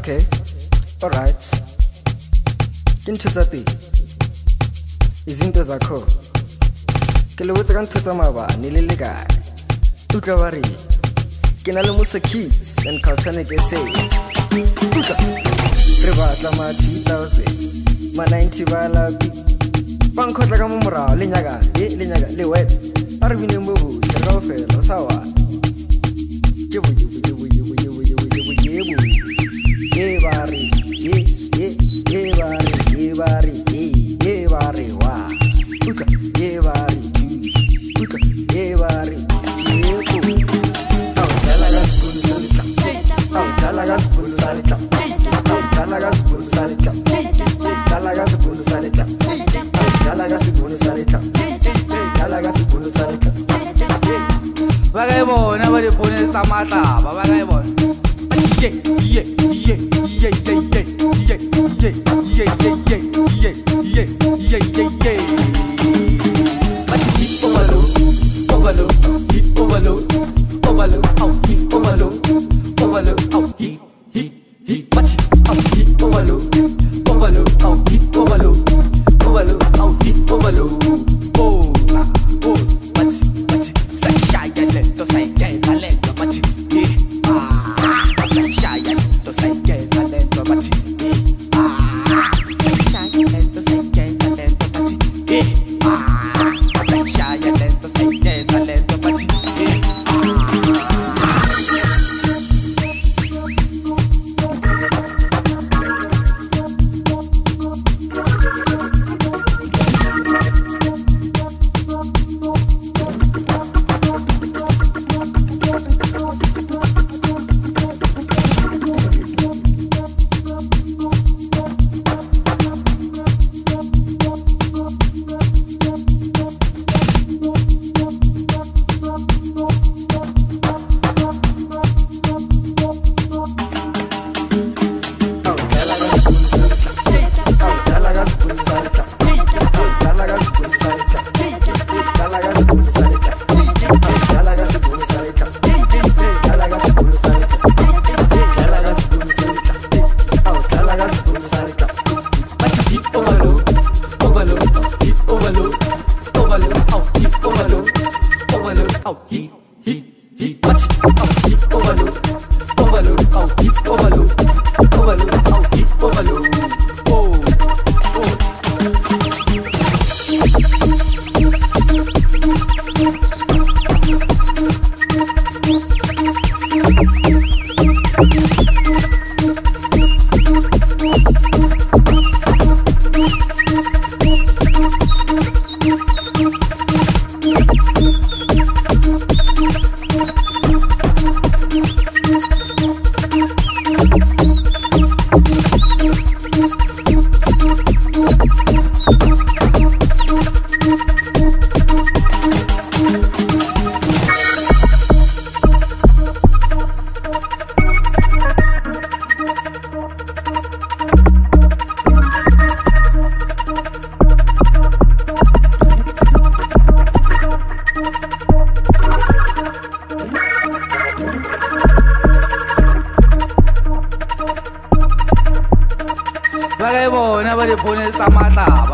Okay, alright. Ke tsa teng izinto zakho ke le botsa ka ntho tsa mabane le kae utla ba re ke na le Musa Keys and Cultanic SA utla re batla ma 2000 ma 90 ba la ba nkgotla ka mo morao le nyaka le wet a re bineng bo botsa ka ofela sa wa ke bo Bagayibona balipone tsa matlaba bagayibona Bagayibona balipone tsa matlaba